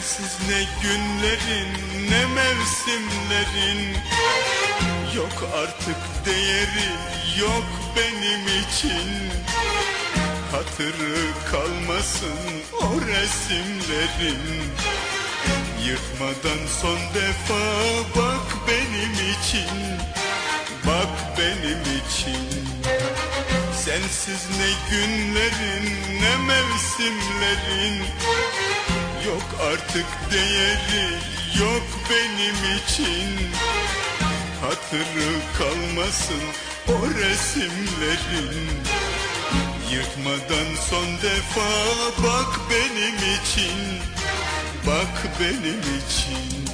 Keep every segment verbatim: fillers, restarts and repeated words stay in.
Sensiz ne günlerin ne mevsimlerin, yok artık değeri yok benim için. Hatırı kalmasın o resimlerin, yırtmadan son defa bak benim için, bak benim için. Sensiz ne günlerin ne mevsimlerin, yok artık değeri yok benim için. Hatırı kalmasın o resimlerin, yırtmadan son defa bak benim için, bak benim için.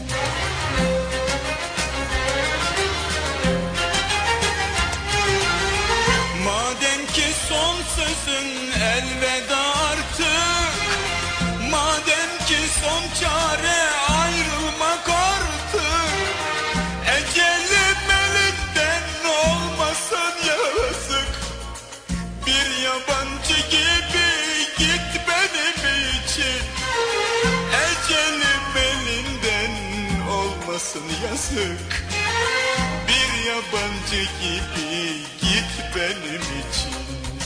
Madem ki son sözün elveda artık, madem ki son çare ayrılmak artık, ecelim elinden olmasın yazık. Bir yabancı gibi git benim için, ecelim elinden olmasın yazık. Bir yabancı gibi git benim için.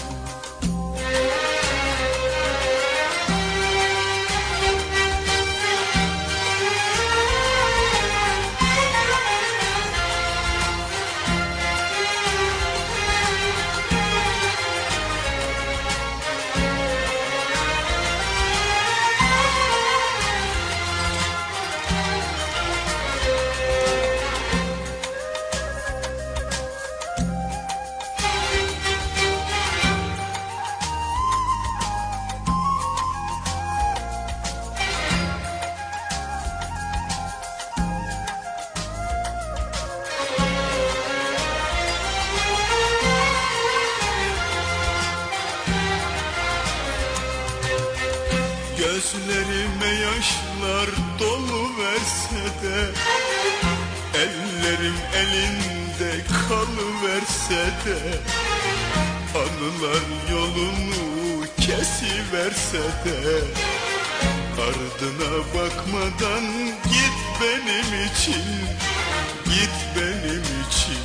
Gözlerime yaşlar dolu verse de, ellerim elinde kalıverse de, anılar yolunu kesiverse de, ardına bakmadan git benim için, git benim için.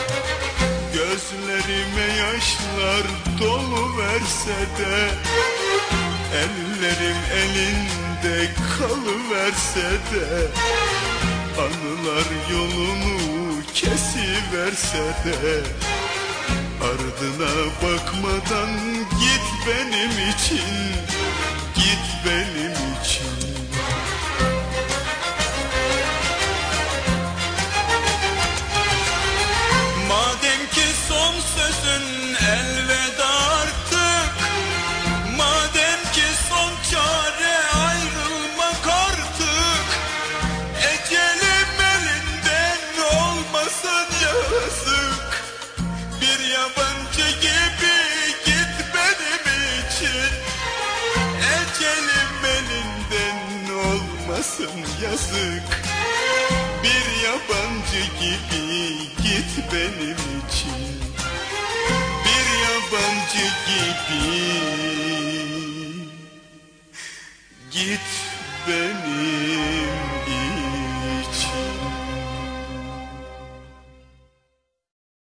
Gözlerime yaşlar dolu verse de, ellerim elinde kalıverse de, anılar yolunu kesiverse de, ardına bakmadan git benim için, git benim için. Madem ki son sözün elveda artık, madem ki son çare ayrılmak artık, ecelim elinden olmasın yazık. Bir yabancı gibi git benim için, ecelim elinden olmasın yazık. Bir yabancı gibi git benim için, bir yabancı gibi git